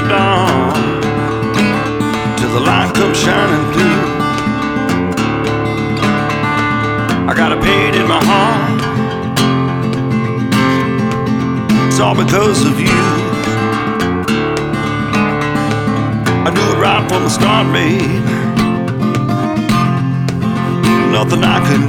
dawn, till the light comes shining through. I got a pain in my heart, it's all because of you. I knew it right from the start, babe. Nothing I could